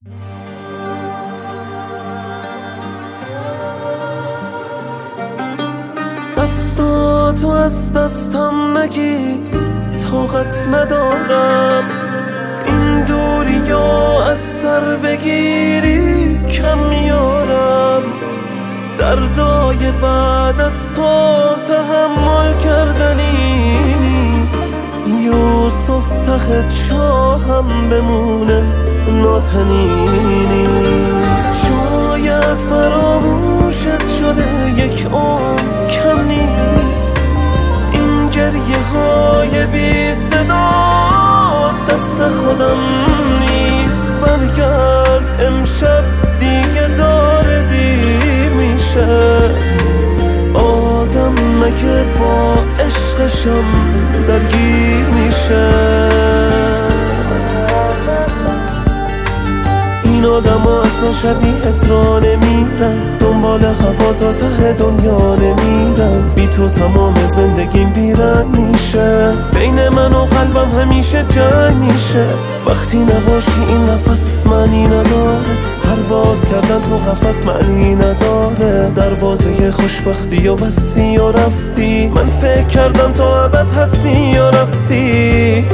دستاتو از دستم نگی، طاقت ندارم این دوریا از سر بگیری، کم میارم دردای بعد از تو تحمل کردنی نیست. یوسف ته چاهم بمونه ناتنی نیست. شاید فراموشت شده یک عمر کم نیست. این گریه های بی صدا دست خودم نیست. برگرد امشب دیگه داره دیر میشه. آدم مگه با عشقشم درگیر میشه؟ این آدم ها اصلا شبیهت را نمیرن، دنبال هوا تا ته دنیا نمیرن. بی تو تمام زندگیم بیرن میشه. بین من و قلبم همیشه جنگ میشه. وقتی نباشی این نفس معنی نداره. پرواز کردن تو قفس معنی نداره. دروازه خوشبختی و بستی و رفتی. من فکر کردم تا ابد هستی یا رفتی.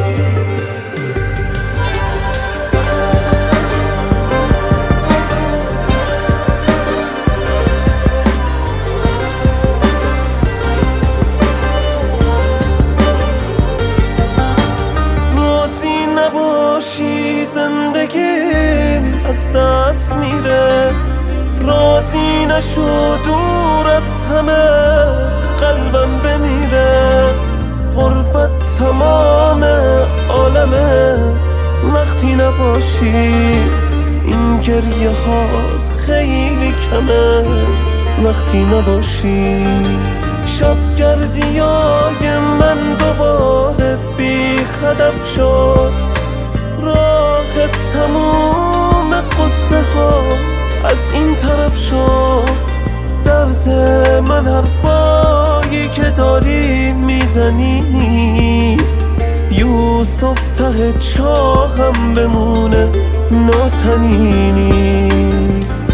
نباشی زندگیم از دست میره. راضی نشو دور از همه قلبم بمیره. غربت تمام عالمه وقتی نباشی. این گریه ها خیلی کمه وقتی نباشی. شب گردیای من دوباره بی هدف شد. راه تموم قصه ها از این طرف شد. درد من حرفایی که داری میزنی نیست. یوسف ته چاهم بمونه ناتنی نیست.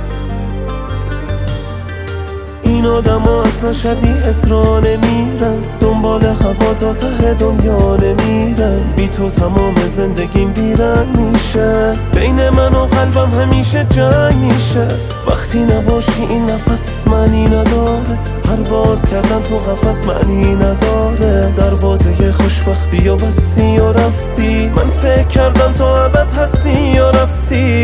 این آدم ها اصلا شبیهت را نمیرن، دنبال هوا تا ته دنیا نمیرن. بی تو تمام زندگیم بیرن میشه. بین من و قلبم همیشه جنگ میشه. وقتی نباشی این نفس معنی نداره. پرواز کردن تو قفس معنی نداره. دروازه خوشبختی و بستی و رفتی. من فکر کردم تا ابد هستی یا رفتی.